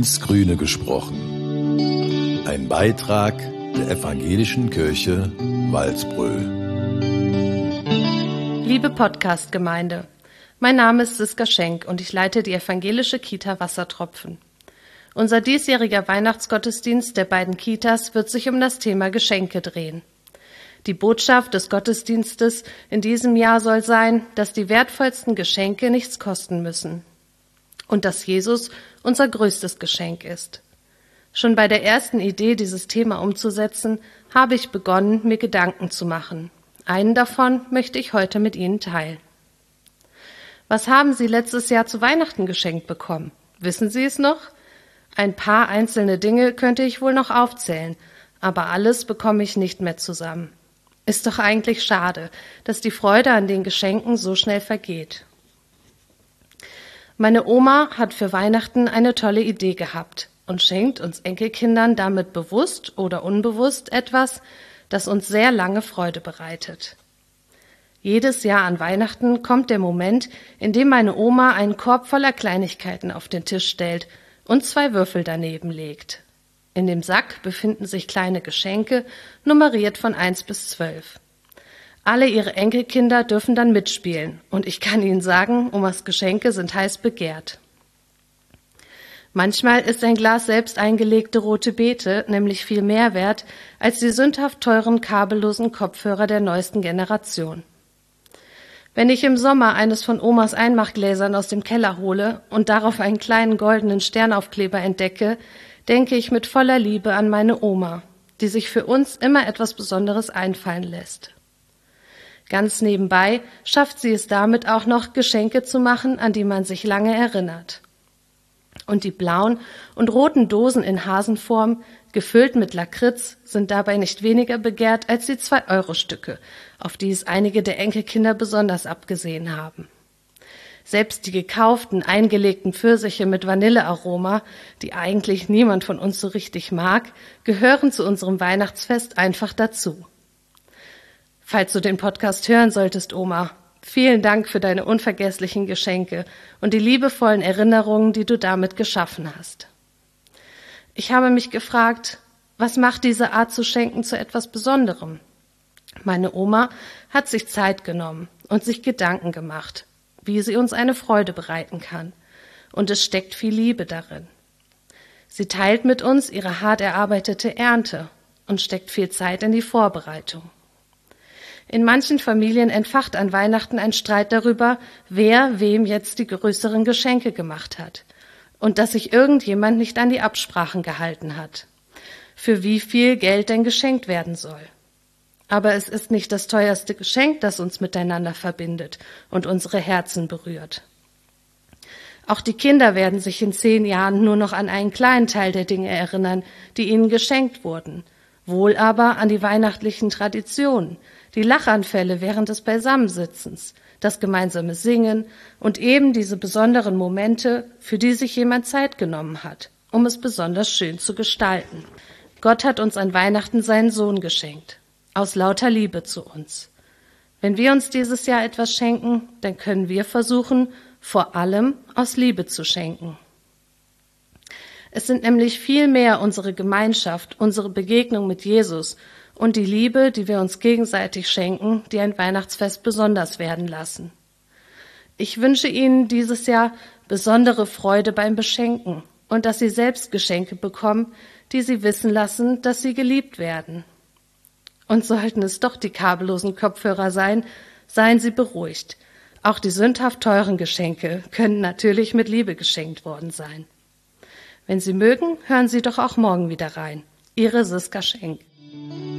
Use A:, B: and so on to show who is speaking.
A: ins Grüne gesprochen. Ein Beitrag der Evangelischen Kirche Walsbröl.
B: Liebe Podcast-Gemeinde, mein Name ist Siska Schenk und ich leite die evangelische Kita Wassertropfen. Unser diesjähriger Weihnachtsgottesdienst der beiden Kitas wird sich um das Thema Geschenke drehen. Die Botschaft des Gottesdienstes in diesem Jahr soll sein, dass die wertvollsten Geschenke nichts kosten müssen und dass Jesus unser größtes Geschenk ist. Schon bei der ersten Idee, dieses Thema umzusetzen, habe ich begonnen, mir Gedanken zu machen. Einen davon möchte ich heute mit Ihnen teilen. Was haben Sie letztes Jahr zu Weihnachten geschenkt bekommen? Wissen Sie es noch? Ein paar einzelne Dinge könnte ich wohl noch aufzählen, aber alles bekomme ich nicht mehr zusammen. Ist doch eigentlich schade, dass die Freude an den Geschenken so schnell vergeht. Meine Oma hat für Weihnachten eine tolle Idee gehabt und schenkt uns Enkelkindern damit bewusst oder unbewusst etwas, das uns sehr lange Freude bereitet. Jedes Jahr an Weihnachten kommt der Moment, in dem meine Oma einen Korb voller Kleinigkeiten auf den Tisch stellt und 2 Würfel daneben legt. In dem Sack befinden sich kleine Geschenke, nummeriert von 1 bis 12. Alle ihre Enkelkinder dürfen dann mitspielen und ich kann Ihnen sagen, Omas Geschenke sind heiß begehrt. Manchmal ist ein Glas selbst eingelegte rote Beete nämlich viel mehr wert als die sündhaft teuren kabellosen Kopfhörer der neuesten Generation. Wenn ich im Sommer eines von Omas Einmachgläsern aus dem Keller hole und darauf einen kleinen goldenen Sternaufkleber entdecke, denke ich mit voller Liebe an meine Oma, die sich für uns immer etwas Besonderes einfallen lässt. Ganz nebenbei schafft sie es damit auch noch, Geschenke zu machen, an die man sich lange erinnert. Und die blauen und roten Dosen in Hasenform, gefüllt mit Lakritz, sind dabei nicht weniger begehrt als die 2-Euro-Stücke, auf die es einige der Enkelkinder besonders abgesehen haben. Selbst die gekauften, eingelegten Pfirsiche mit Vanillearoma, die eigentlich niemand von uns so richtig mag, gehören zu unserem Weihnachtsfest einfach dazu. Falls du den Podcast hören solltest, Oma, vielen Dank für deine unvergesslichen Geschenke und die liebevollen Erinnerungen, die du damit geschaffen hast. Ich habe mich gefragt, was macht diese Art zu schenken zu etwas Besonderem? Meine Oma hat sich Zeit genommen und sich Gedanken gemacht, wie sie uns eine Freude bereiten kann. Und es steckt viel Liebe darin. Sie teilt mit uns ihre hart erarbeitete Ernte und steckt viel Zeit in die Vorbereitung. In manchen Familien entfacht an Weihnachten ein Streit darüber, wer wem jetzt die größeren Geschenke gemacht hat und dass sich irgendjemand nicht an die Absprachen gehalten hat, für wie viel Geld denn geschenkt werden soll. Aber es ist nicht das teuerste Geschenk, das uns miteinander verbindet und unsere Herzen berührt. Auch die Kinder werden sich in 10 Jahren nur noch an einen kleinen Teil der Dinge erinnern, die ihnen geschenkt wurden, wohl aber an die weihnachtlichen Traditionen, die Lachanfälle während des Beisammensitzens, das gemeinsame Singen und eben diese besonderen Momente, für die sich jemand Zeit genommen hat, um es besonders schön zu gestalten. Gott hat uns an Weihnachten seinen Sohn geschenkt, aus lauter Liebe zu uns. Wenn wir uns dieses Jahr etwas schenken, dann können wir versuchen, vor allem aus Liebe zu schenken. Es sind nämlich viel mehr unsere Gemeinschaft, unsere Begegnung mit Jesus und die Liebe, die wir uns gegenseitig schenken, die ein Weihnachtsfest besonders werden lassen. Ich wünsche Ihnen dieses Jahr besondere Freude beim Beschenken und dass Sie selbst Geschenke bekommen, die Sie wissen lassen, dass Sie geliebt werden. Und sollten es doch die kabellosen Kopfhörer sein, seien Sie beruhigt. Auch die sündhaft teuren Geschenke können natürlich mit Liebe geschenkt worden sein. Wenn Sie mögen, hören Sie doch auch morgen wieder rein. Ihre Siska Schenk.